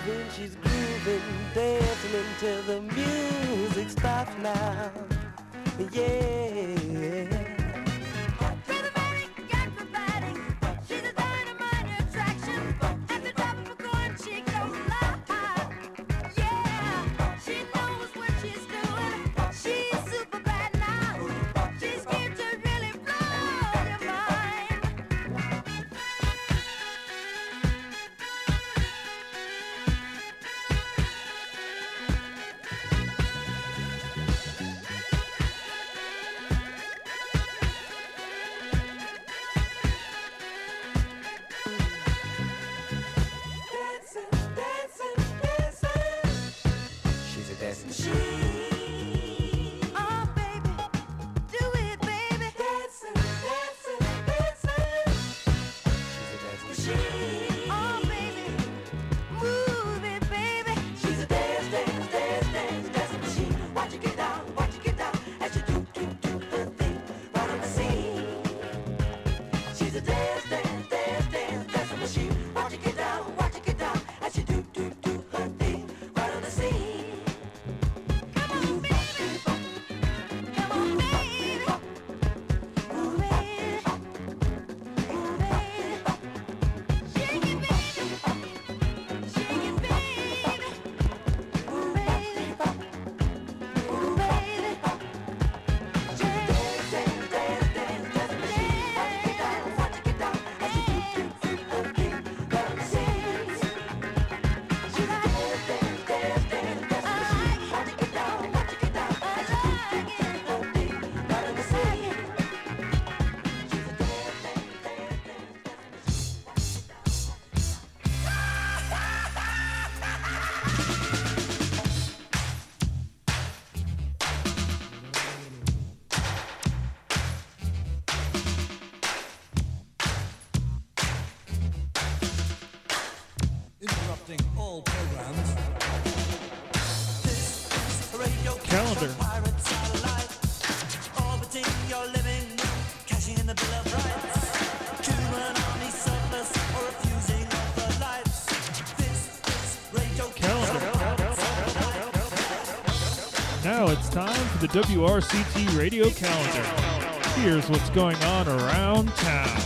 moving, she's grooving, dancing until the music stops now. Yeah. All programs. This is a radio calendar. Pirate satellite, orbiting your living room, cashing in the Bill of Rights. Human army surplus or refusing of the lights. This is radio Calendar. Now it's time for the WRCT radio calendar. Here's what's going on around town.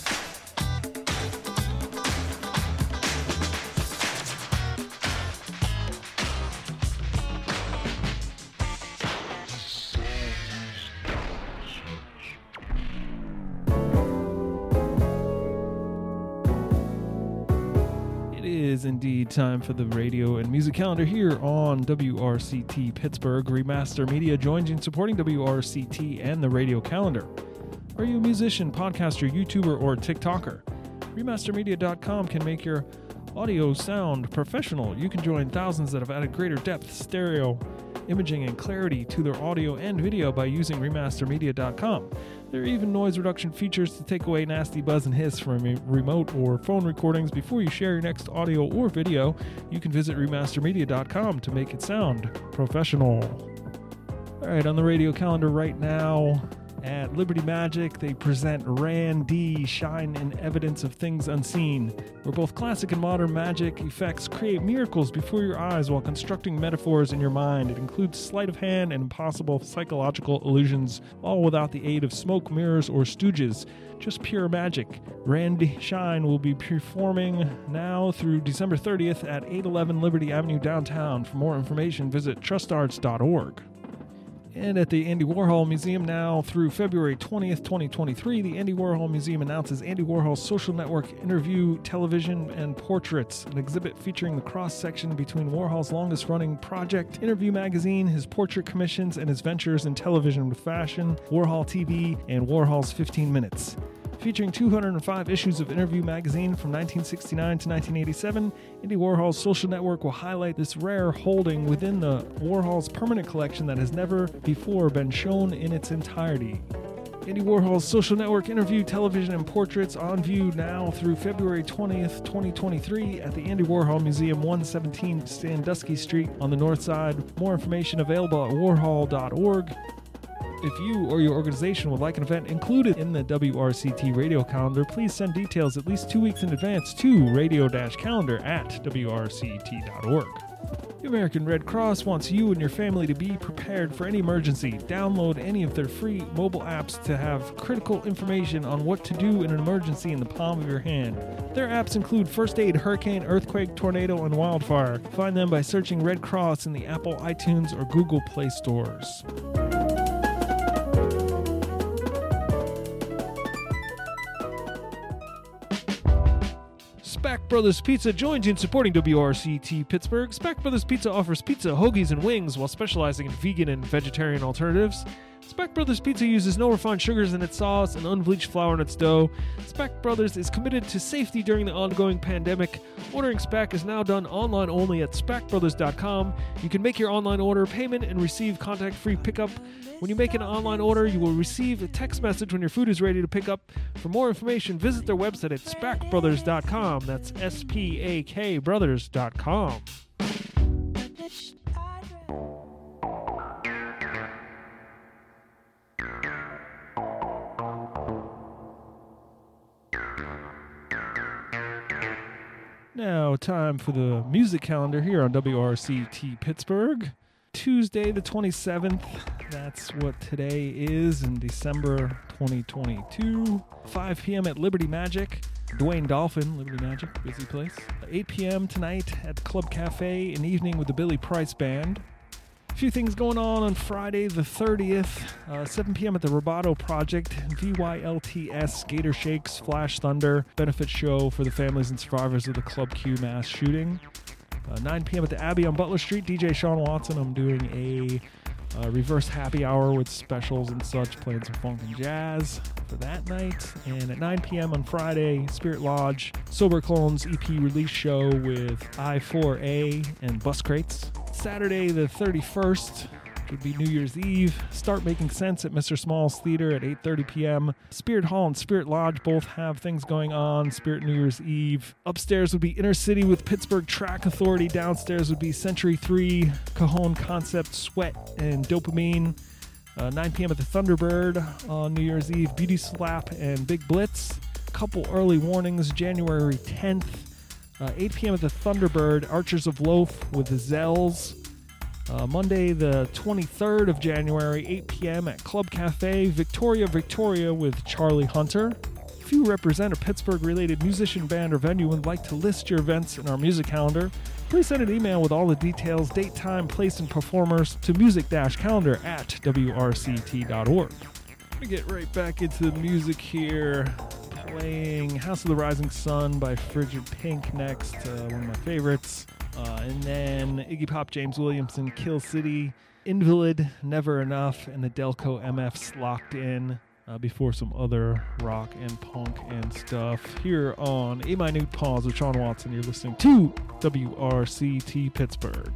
Is indeed time for the radio and music calendar here on WRCT Pittsburgh. Remaster Media joins in supporting WRCT and the radio calendar. Are you a musician, podcaster, YouTuber, or TikToker? Remastermedia.com can make your audio sound professional. You can join thousands that have added greater depth, stereo, imaging, and clarity to their audio and video by using Remastermedia.com. There are even noise reduction features to take away nasty buzz and hiss from remote or phone recordings before you share your next audio or video. You can visit Remastermedia.com to make it sound professional. All right, on the radio calendar right now at Liberty Magic, they present Randy, Shine in Evidence of Things Unseen, where both classic and modern magic effects create miracles before your eyes while constructing metaphors in your mind. It includes sleight of hand and impossible psychological illusions, all without the aid of smoke, mirrors, or stooges. Just pure magic. Randy Shine will be performing now through December 30th at 811 Liberty Avenue downtown. For more information, visit trustarts.org. And at the Andy Warhol Museum now through February 20th, 2023, the Andy Warhol Museum announces Andy Warhol's Social Network Interview, Television, and Portraits, an exhibit featuring the cross-section between Warhol's longest-running project, Interview Magazine, his portrait commissions, and his ventures in television with Fashion, Warhol TV, and Warhol's 15 Minutes. Featuring 205 issues of Interview Magazine from 1969 to 1987, Andy Warhol's Social Network will highlight this rare holding within the Warhol's permanent collection that has never before been shown in its entirety. Andy Warhol's Social Network Interview, Television, and Portraits on view now through February 20th, 2023 at the Andy Warhol Museum, 117 Sandusky Street on the north side. More information available at warhol.org. If you or your organization would like an event included in the WRCT radio calendar, please send details at least 2 weeks in advance to radio-calendar@wrct.org. The American Red Cross wants you and your family to be prepared for any emergency. Download any of their free mobile apps to have critical information on what to do in an emergency in the palm of your hand. Their apps include First Aid, Hurricane, Earthquake, Tornado, and Wildfire. Find them by searching Red Cross in the Apple, iTunes, or Google Play stores. Spack Brothers Pizza joins you in supporting WRCT Pittsburgh. Spack Brothers Pizza offers pizza, hoagies, and wings while specializing in vegan and vegetarian alternatives. Spack Brothers Pizza uses no refined sugars in its sauce and unbleached flour in its dough. Spack Brothers is committed to safety during the ongoing pandemic. Ordering Spack is now done online only at spackbrothers.com. You can make your online order, payment, and receive contact-free pickup. When you make an online order, you will receive a text message when your food is ready to pick up. For more information, visit their website at spackbrothers.com. That's SPAK brothers.com. Now, time for the music calendar here on WRCT Pittsburgh. Tuesday the 27th, that's what today is in December 2022. 5 p.m. at Liberty Magic. Dwayne Dolphin, Liberty Magic, busy place. 8 p.m. tonight at Club Cafe, an evening with the Billy Price Band. A few things going on Friday the 30th, 7 p.m. at the Roboto Project, VYLTS Gator Shakes Flash Thunder benefit show for the families and survivors of the Club Q mass shooting. 9 p.m. at the Abbey on Butler Street, DJ Sean Watson. I'm doing a reverse happy hour with specials and such, playing some funk and jazz for that night. And at 9 p.m. on Friday, Spirit Lodge, Sober Clones EP release show with I4A and Bus Crates. Saturday the 31st would be New Year's Eve. Start Making Sense at Mr. Small's Theater at 8:30 p.m. Spirit Hall and Spirit Lodge both have things going on. Spirit New Year's Eve. Upstairs would be Inner City with Pittsburgh Track Authority. Downstairs would be Century 3, Cajon Concept, Sweat, and Dopamine. 9 p.m. at the Thunderbird on New Year's Eve. Beauty Slap and Big Blitz. Couple early warnings. January 10th. 8 p.m. at the Thunderbird. Archers of Loaf with the Zells. Monday the 23rd of January, 8 p.m. at Club Cafe, Victoria with Charlie Hunter. If you represent a Pittsburgh-related musician, band, or venue and would like to list your events in our music calendar, please send an email with all the details, date, time, place, and performers to music-calendar@wrct.org. Let me get right back into the music here. Playing House of the Rising Sun by Frigid Pink next, one of my favorites. And then Iggy Pop, James Williamson, Kill City, Invalid, Never Enough, and the Delco MFs Locked In before some other rock and punk and stuff. Here on A Minute Pause with Sean Watson, you're listening to WRCT Pittsburgh.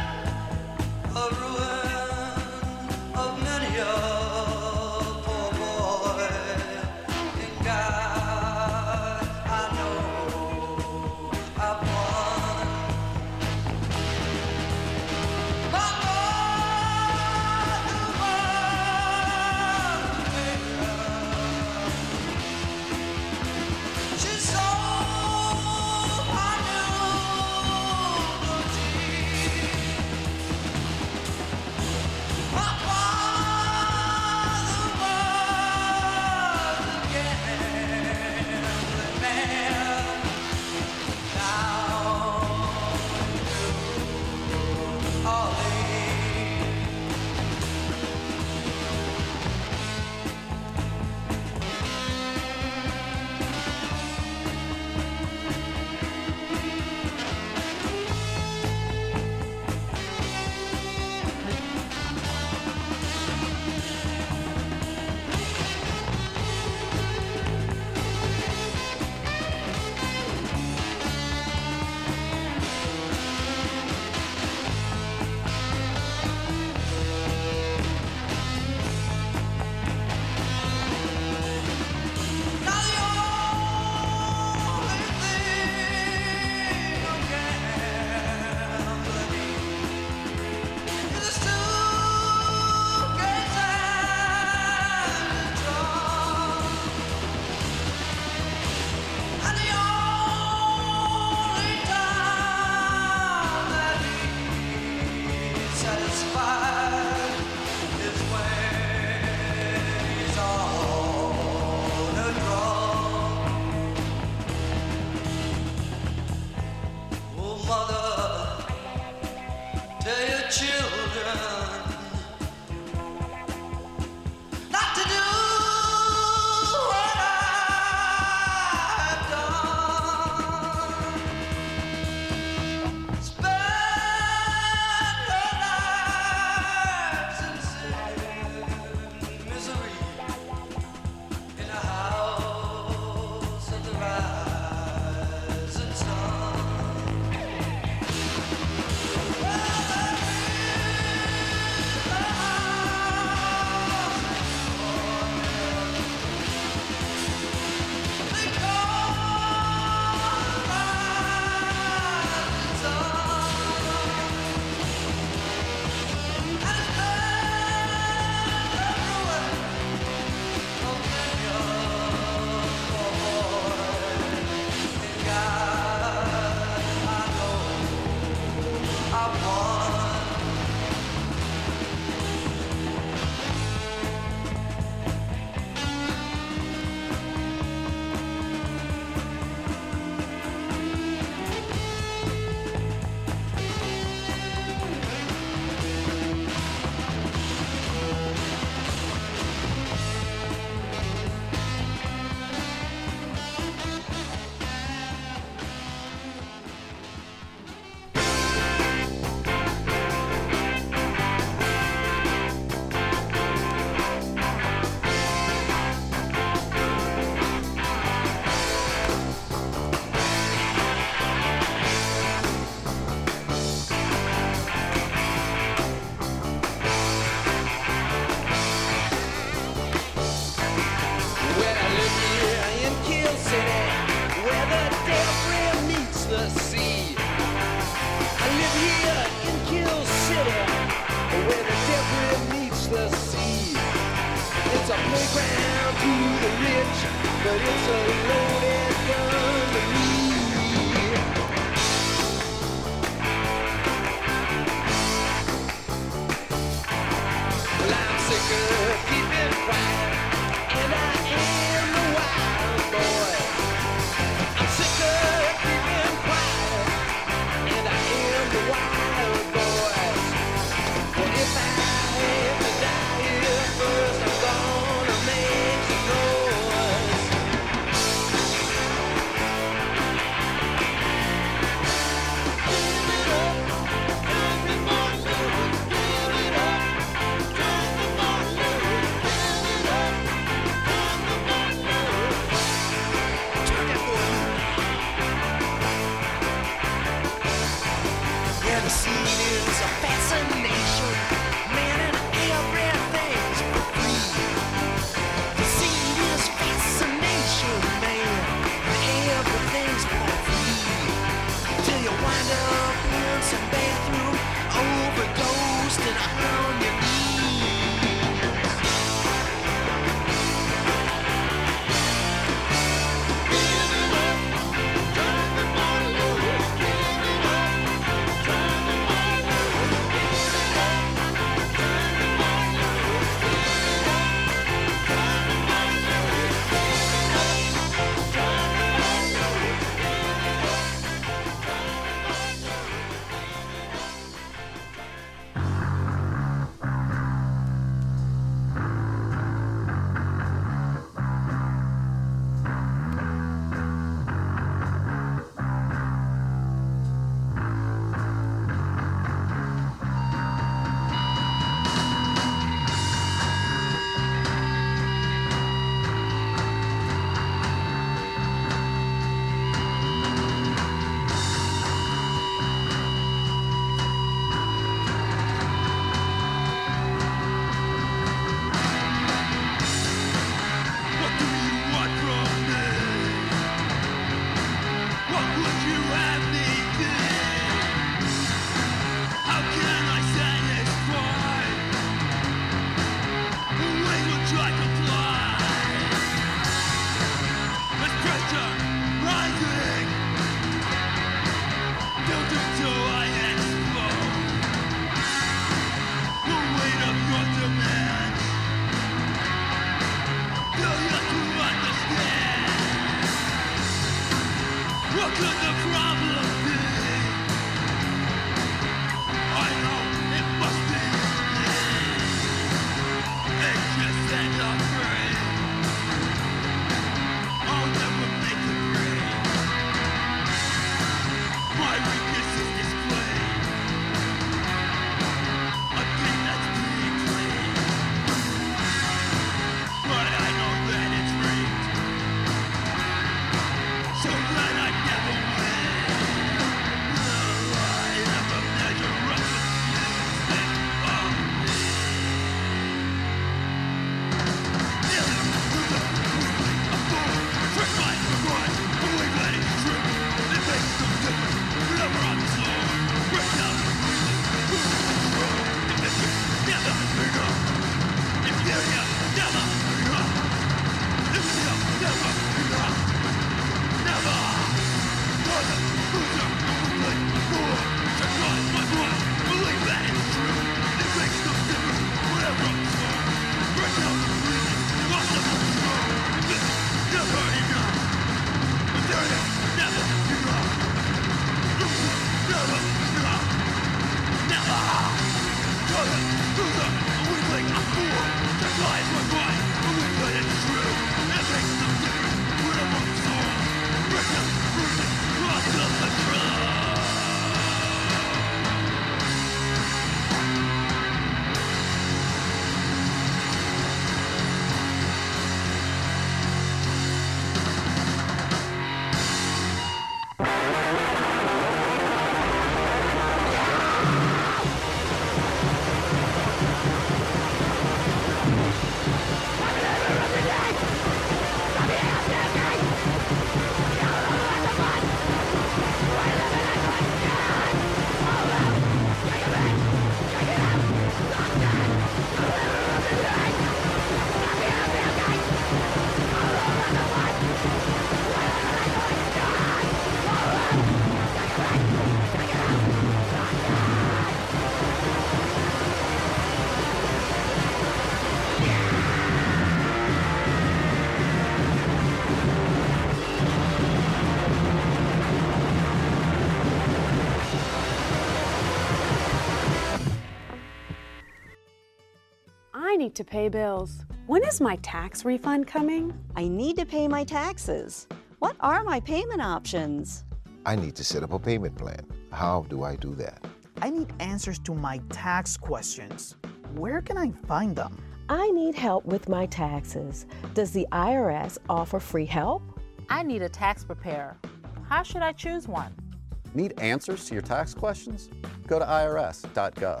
I need to pay bills. When is my tax refund coming? I need to pay my taxes. What are my payment options? I need to set up a payment plan. How do I do that? I need answers to my tax questions. Where can I find them? I need help with my taxes. Does the IRS offer free help? I need a tax preparer. How should I choose one? Need answers to your tax questions? Go to irs.gov.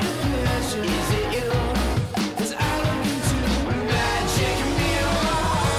Is it you? 'Cause I look into magic mirror.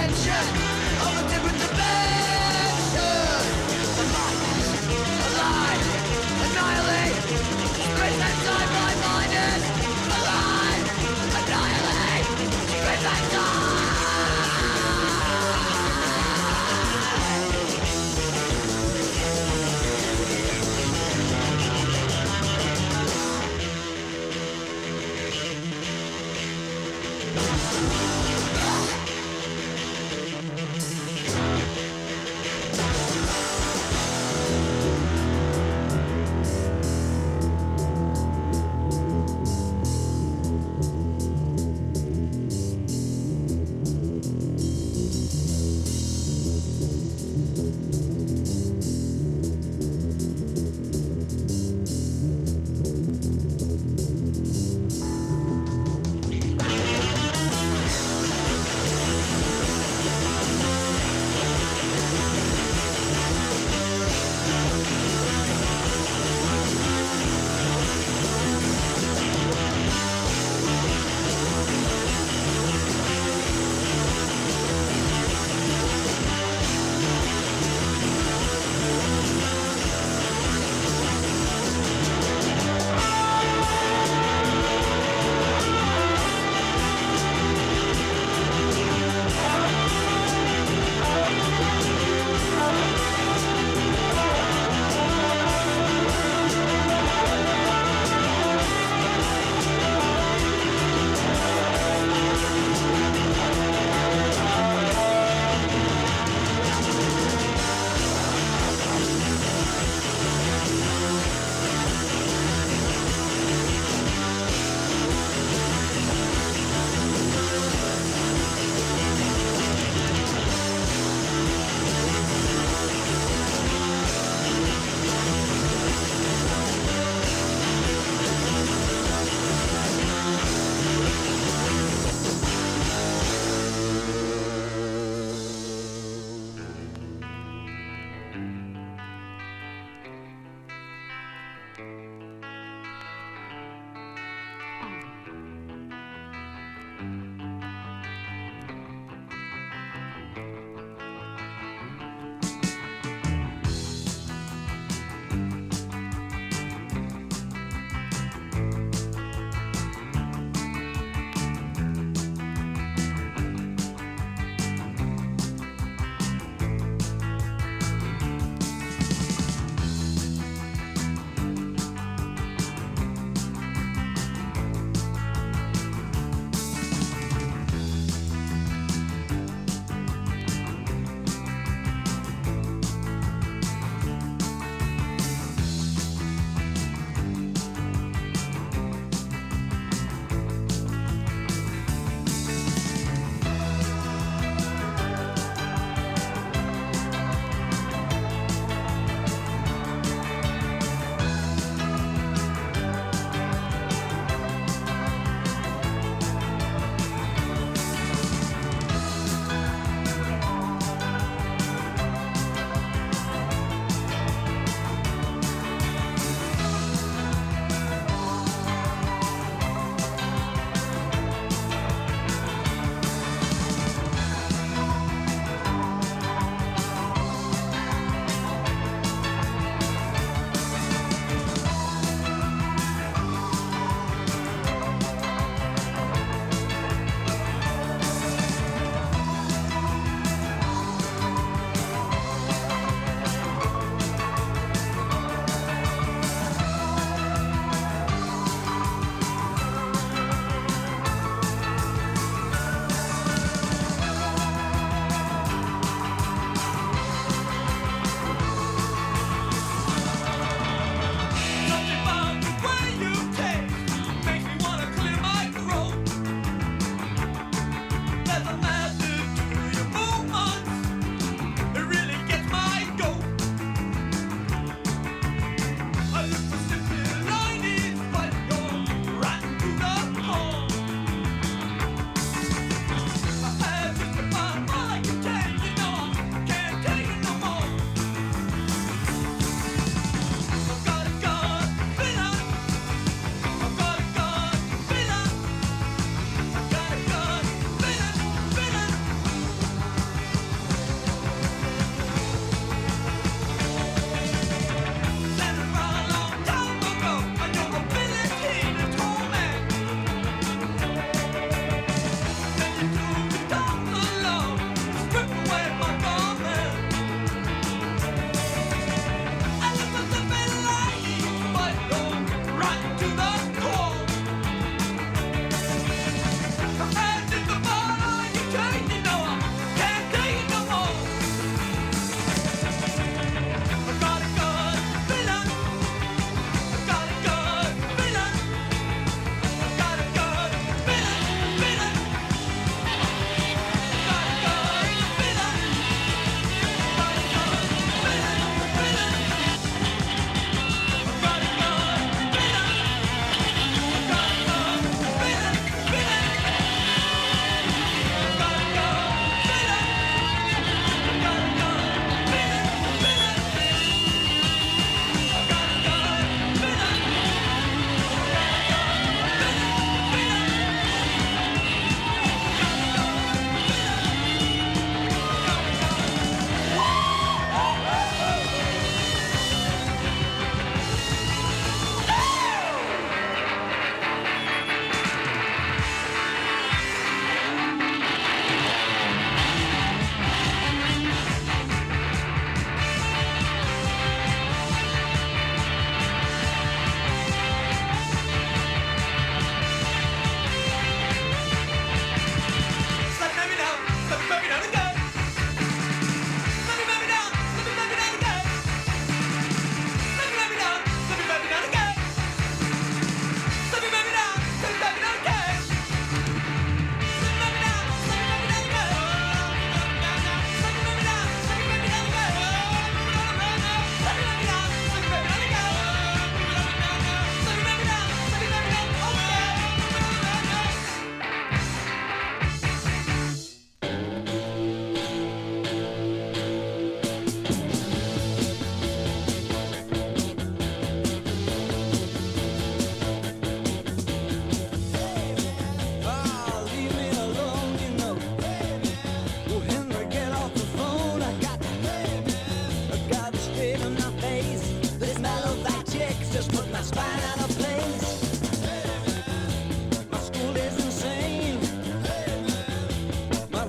dimension of a different dimension. Alive, annihilate, space and time, my mind is alive, annihilate, space and time.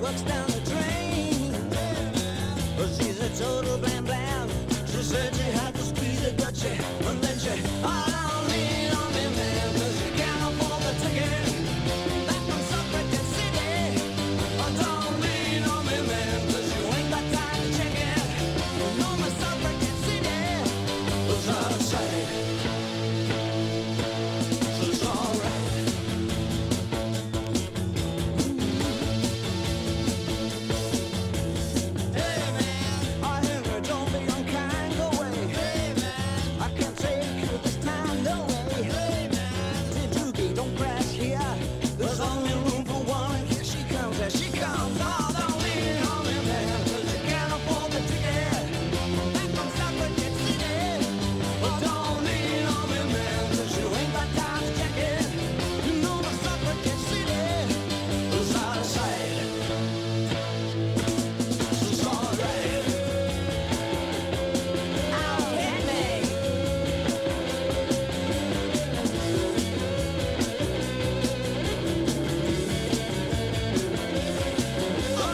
works down the drain. But she's a total blam blam. She said she had to squeeze a Dutchie, and then she, oh, don't lean on me, man, 'cause you can't afford the ticket. Back from Suffragette City. Oh, don't lean on me, man, 'cause you ain't got time to check it. No, my Suffragette City was out of sight. So it's alright. Hey man, I hear you, don't be unkind, go away. Hey man, I can't take you this time, no way. Hey man, Doogie, don't crash here. There's only room for one. Here she comes, there she comes. Oh, don't lean on me, man, 'cause you can't afford the ticket. Back from Suffragette City. Oh, don't lean on me, man, 'cause you ain't got time to check it. You know the Suffragette City is out of sight. So it's alright. I'll hit me. Oh,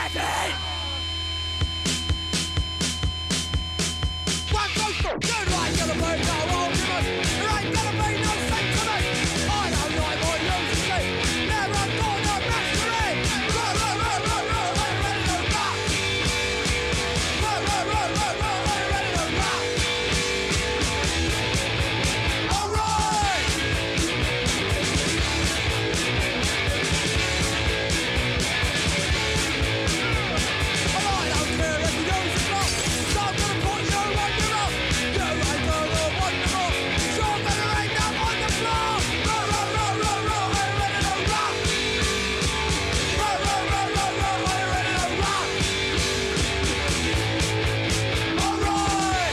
Jackie! One, two, three. You ain't gonna be no argument. There ain't gonna be no sentiment. I don't like what you see. Never gonna masquerade. Roll, roll, roll, roll, roll. Are you ready to rock? Roll, roll, roll, roll, roll. Are you ready to rock? All right. I don't care if you use it not. So I'm gonna put you on your own. You ain't gonna want no more. So I'm gonna end up on the floor. Roll, roll, roll, roll, roll. Are you ready to rock? Roll, roll, roll, roll, roll. Are you ready to rock? All right.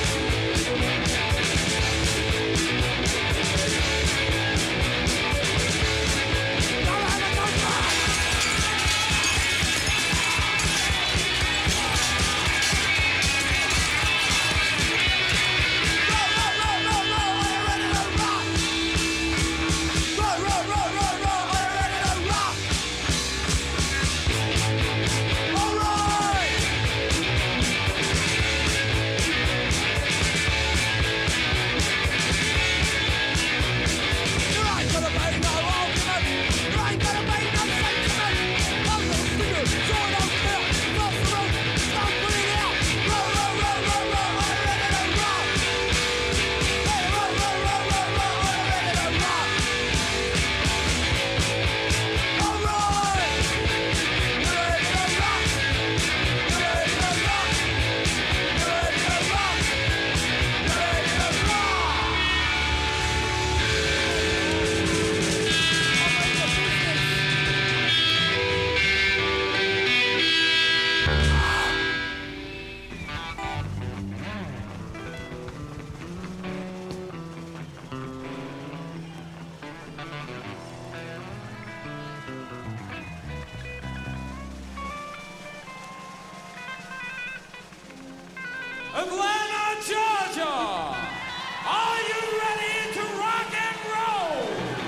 Now have a good rock. Roll, roll, roll, roll, roll. Are you ready to rock? Roll, roll, roll, roll, roll. Are you ready to rock? All right. There ain't gonna be no argument. There ain't gonna be no sentiment. I'm gonna stick it, so I don't care. Stop the road, stop putting it out. Roll, roll, roll, roll, roll. Are you ready to rock? Hey, roll, roll, roll, roll, roll. Are you ready to rock? All right. You ready to rock? You ready to rock? You ready to rock? You ready to rock? Atlanta, Georgia. Are you ready to rock and roll?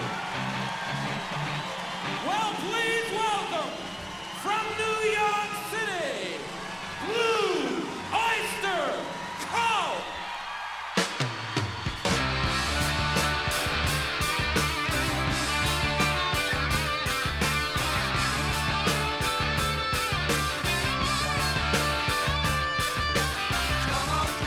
Well, please welcome from New York City, Blue Oyster Cult. Come on,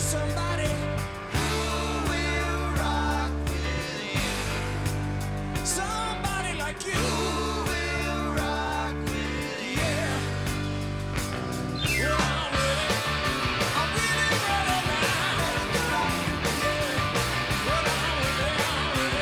somebody who will rock with you. Somebody like you who will rock with you. Yeah. Well, I'm really ready now. Yeah. Well, I'm ready.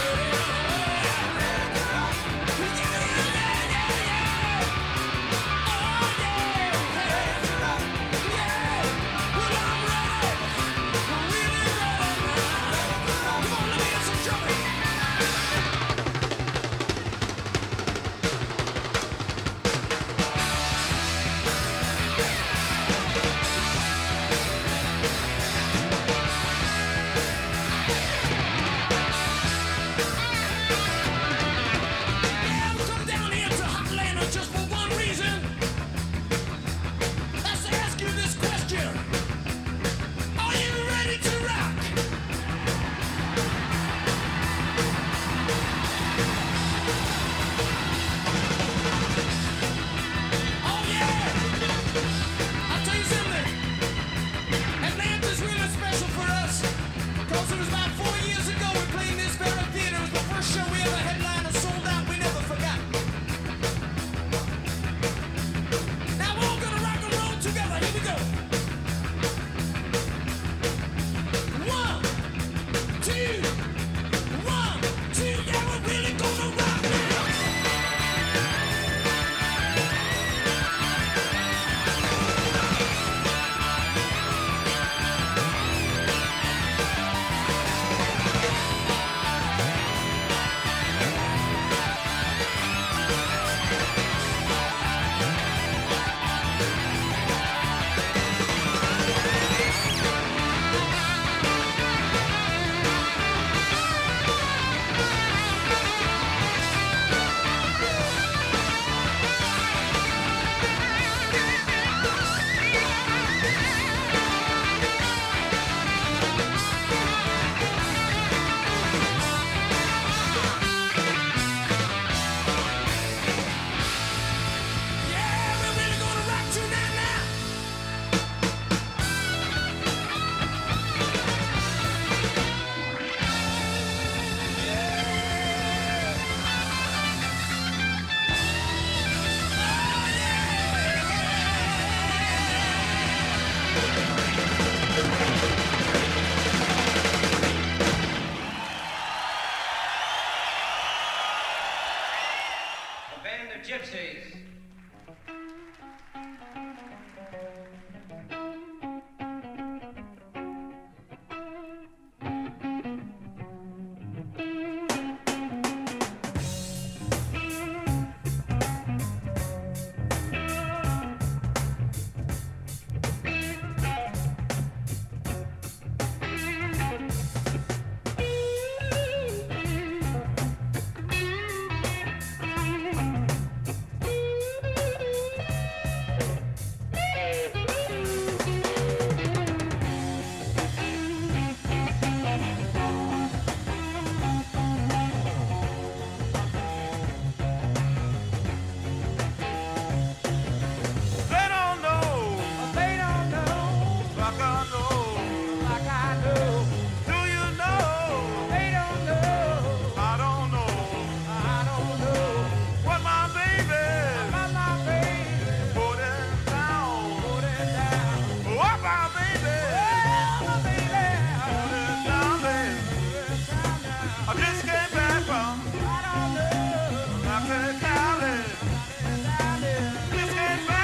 Gypsies.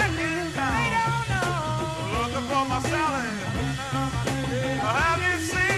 Have you seen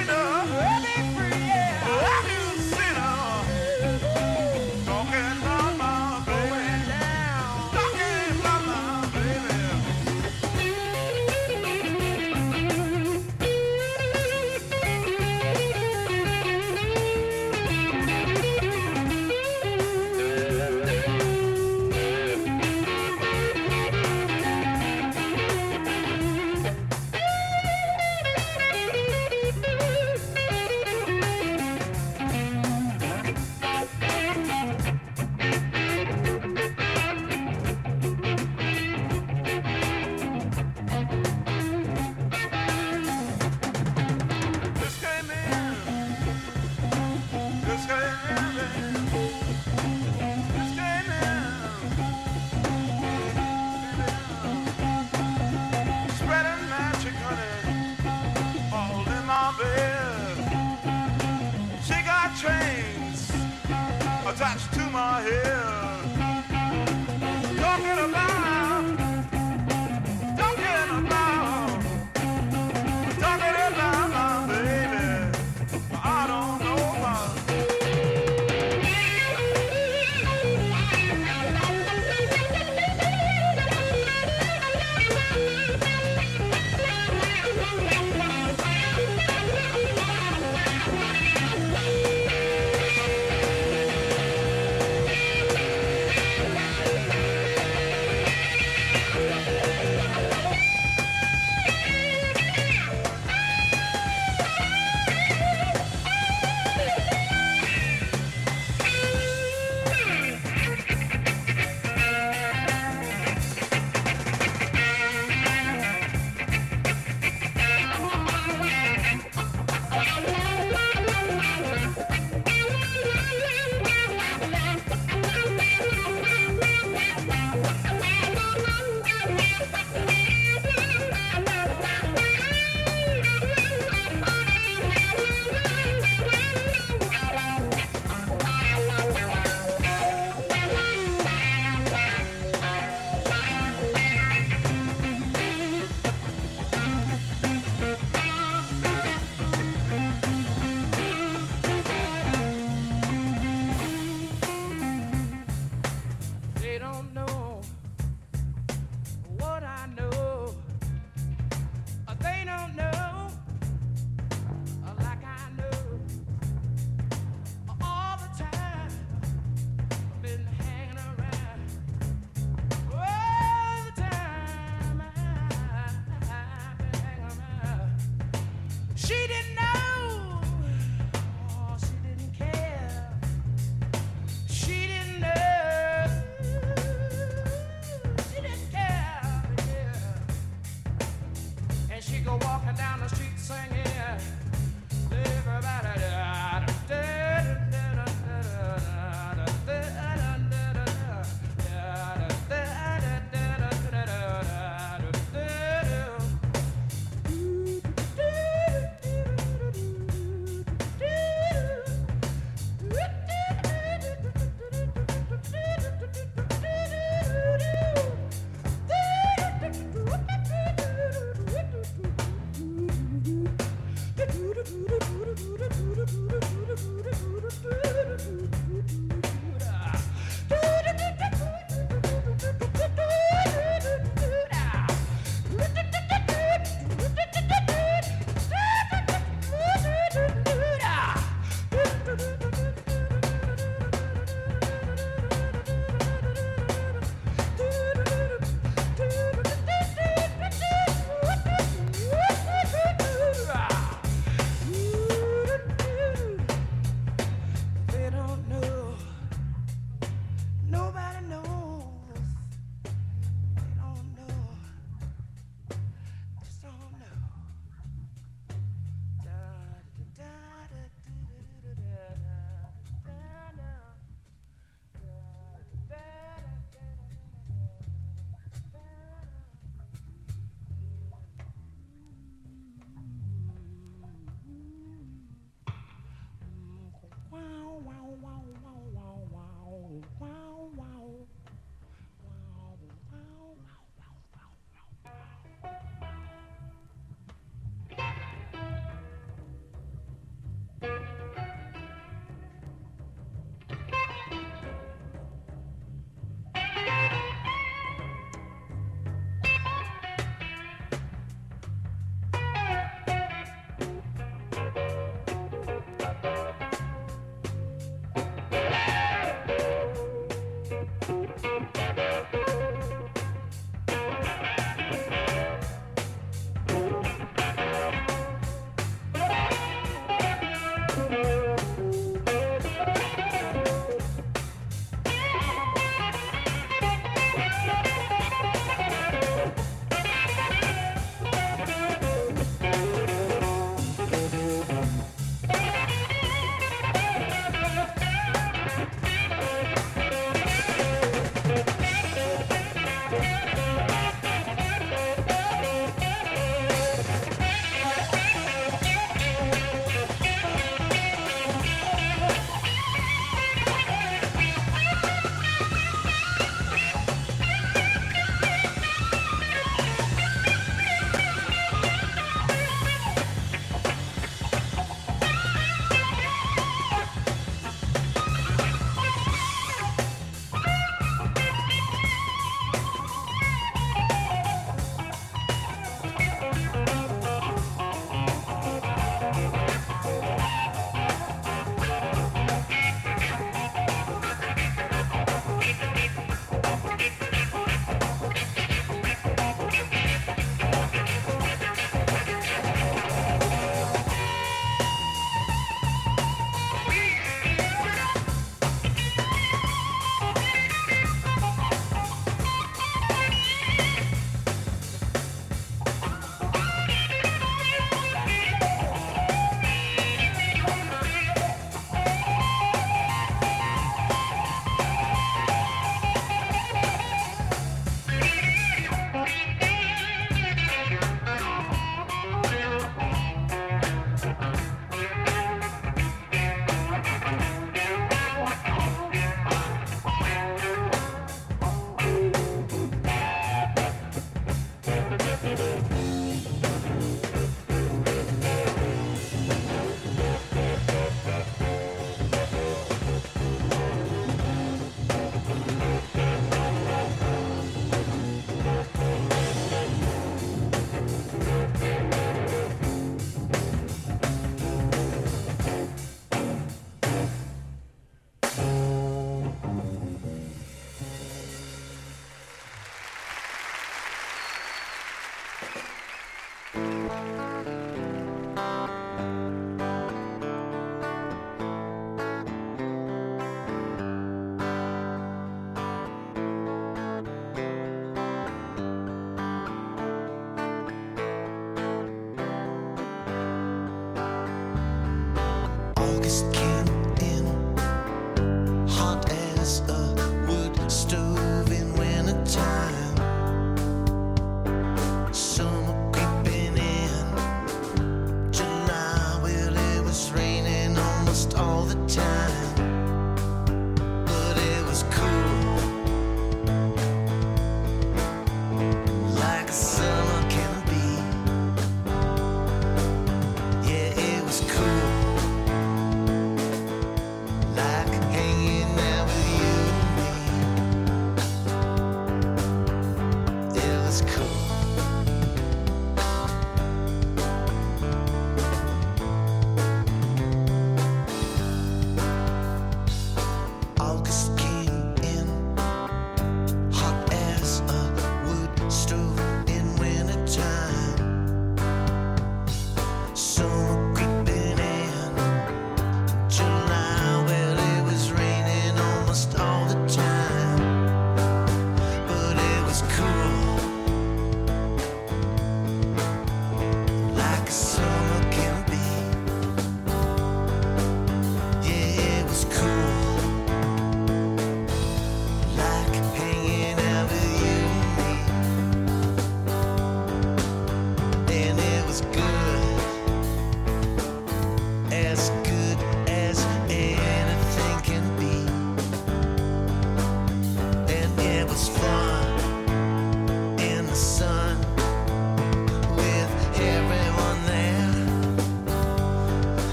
and she go walking down the street singing. Everybody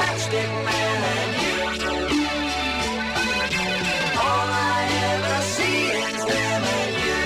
matchstick man and you. All I ever see is them and you.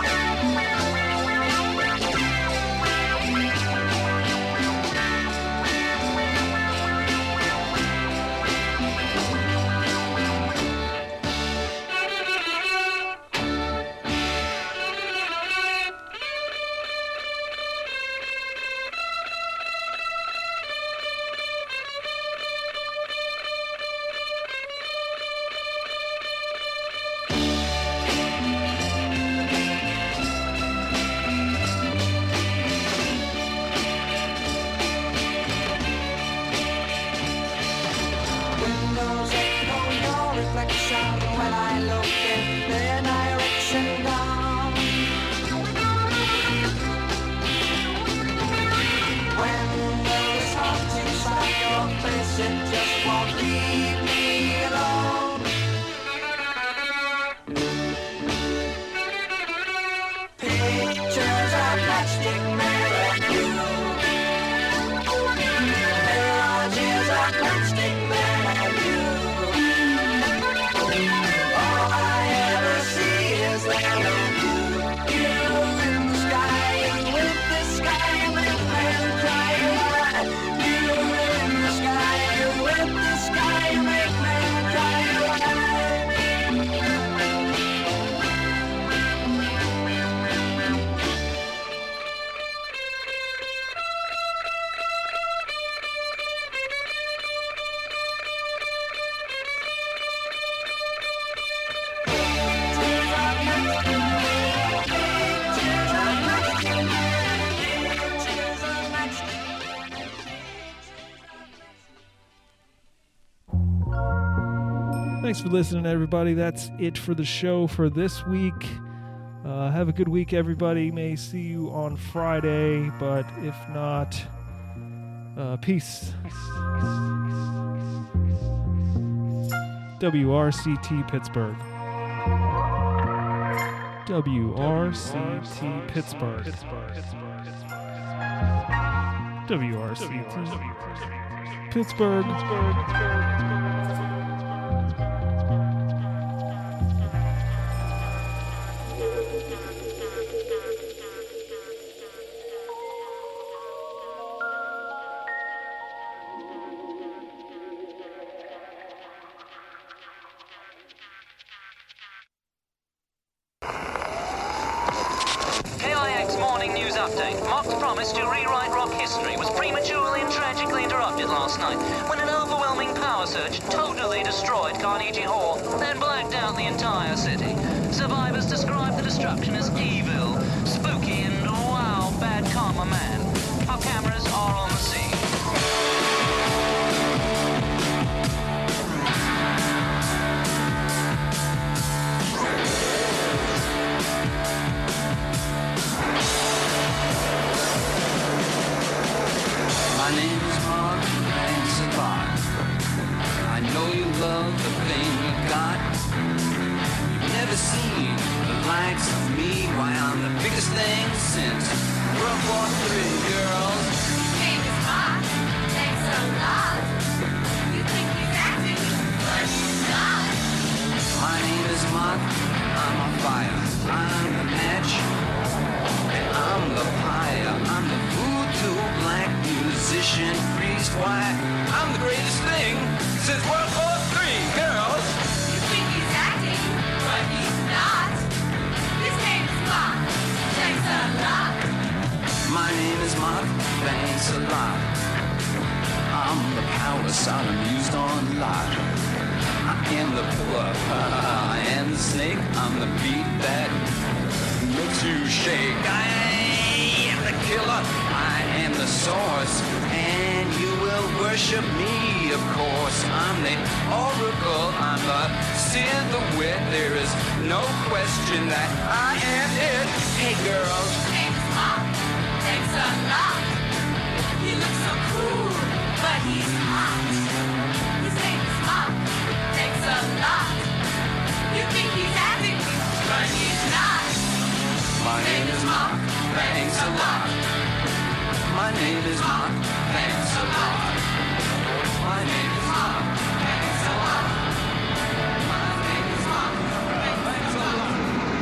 Windows echo your reflection when I look in their direction down. When there is something inside your face, it just won't leave me alone. Pictures of matchstick man and you. Mirages of matchstick man and you. All I ever see is them and you. You in the sky, you with the sky, you make men cry. You in the sky, you with the sky, you make men cry. Thanks for listening, everybody. That's it for the show for this week. Have a good week, everybody. May see you on Friday, but if not, peace. WRCT Pittsburgh. WRCT Pittsburgh. WRCT Pittsburgh. KIX Morning News Update. Mark's promise to rewrite rock history was prematurely and tragically interrupted last night when an overwhelming power surge totally destroyed Carnegie Hall and blacked out the entire city. Survivors describe the destruction as evil, spooky, and wow, bad karma man. Our cameras are on the scene. My name is Mark, thanks a lot. I know you love the thing you got. You've never seen the likes of me. Why, I'm the biggest thing since World War III, girls. His name is Mark, thanks a lot. You think he's acting, but he's not. My name is Mark, I'm a fire. I'm the match, and I'm the pyre. I'm the voodoo black musician priest. Why, I'm the greatest thing since World War III, girls. You think he's acting, but he's not. His name is Mark, thanks a lot. My name is Mark, thanks a lot. I'm the power Sodom used on Lot. I am the pillar, I am the snake. I'm the beat that makes you shake. I am the killer, I am the source, and you will worship me, of course. I'm the oracle, I'm the seer, the wit. There is no question that I am it. Hey girls, His name is Mark, thanks a lot. He looks so cool, but he's hot. His name is Mark, thanks a lot. You think he's acting, but he's not. my name is Mark, thanks a lot. My name is Mark, thanks a lot. My My name is Mark. Thanks a lot. My name is Mark. Thanks a lot.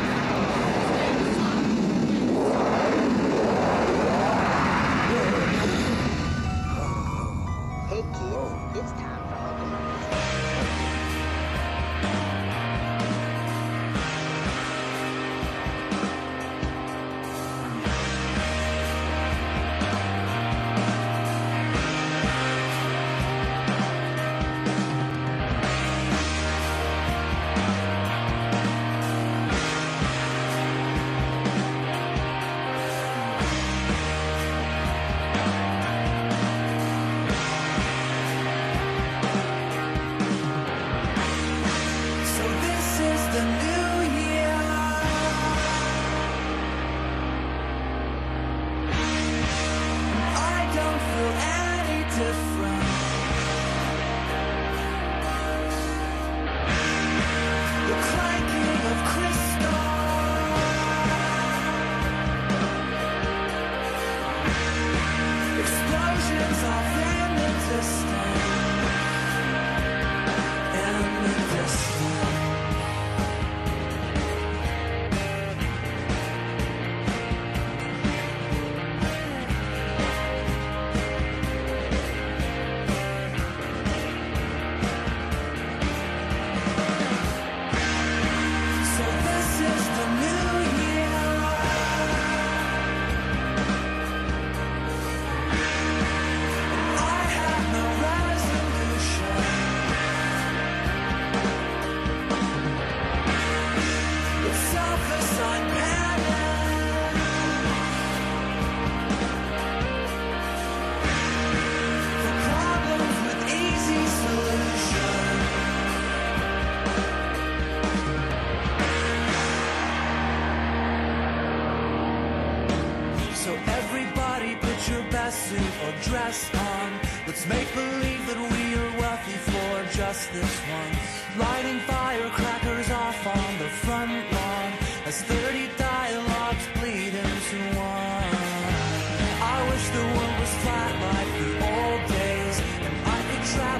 Hey kids, it's time for organizing. So this is the new year. I don't feel any different. The clanking of crystal, explosions off in the distance, in the distance. So this is the new year. I have no resolution. It's self-assigned panic. For problems with easy solutions. So everybody put your best suit or dress on. Let's make believe that we are wealthy for just this once. Lighting firecrackers off on the front lawn as 30 dialogues bleed into one. I wish the world was flat like